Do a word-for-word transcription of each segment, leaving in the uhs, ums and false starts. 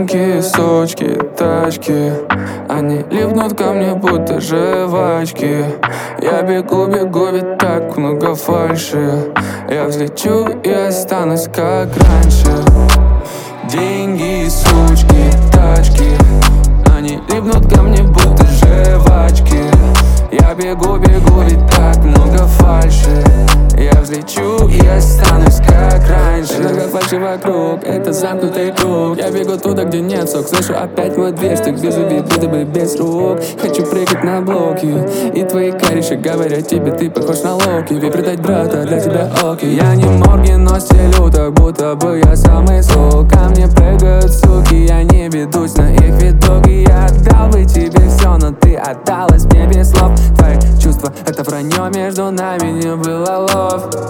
Деньги, сучки, тачки, они липнут ко мне, будто жвачки. Я бегу, бегу, ведь так много фальши. Я взлечу и останусь как раньше. Деньги, сучки, тачки, они липнут ко мне, будто жвачки. Я бегу, бегу, ведь так много фальши. Я взлечу и останусь как раньше. Много фальши вокруг, это замкнутый круг. Я бегу туда, где нет сок. Слышу опять мой дверь, что вижу вид, будто бы без рук. Хочу прыгать на блоки, и твои кореши говорят тебе, ты похож на Локи. Ведь предать брата для тебя окей. Я не Морген, но стелю так, будто бы я самый сок. Ко мне прыгают суки, я не ведусь на их видок. И я отдал бы тебе все, но ты отдалась мне без слов. Твои чувства — это вранье, между нами не было лов.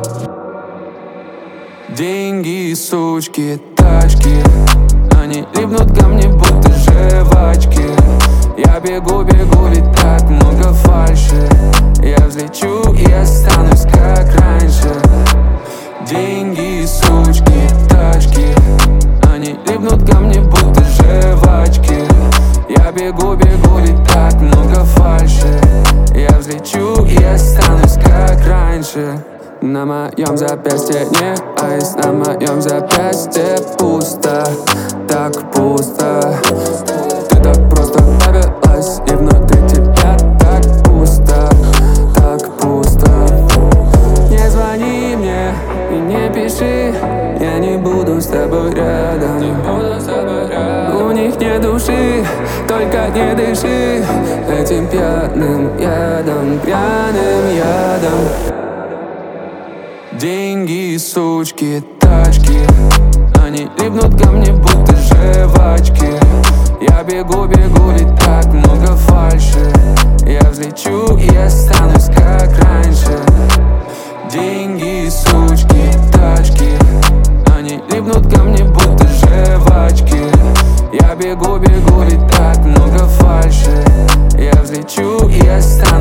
Деньги, сучки, тачки, они липнут ко мне, будто жвачки. Я бегу, бегу, ведь так много фальши. Я взлечу и останусь как раньше. Деньги, сучки, тачки, они липнут ко мне, будто жвачки. Я бегу, бегу, ведь так много фальши. Я взлечу и останусь как раньше. На моем запястье не айс, на моем запястье пусто, так пусто. Ты так просто повелась, и внутри тебя так пусто, так пусто. Не звони мне и не пиши, я не буду с тобой рядом. У них нет души, только не дыши этим пьяным ядом, пьяным ядом. Деньги, сучки, тачки, они липнут ко мне, будто жвачки. Я бегу, бегу, ведь так много фальши. Я взлечу и останусь как раньше. Деньги, сучки, тачки, они липнут ко мне, будто жвачки. Я бегу, бегу, ведь так много фальши. Я взлечу и останусь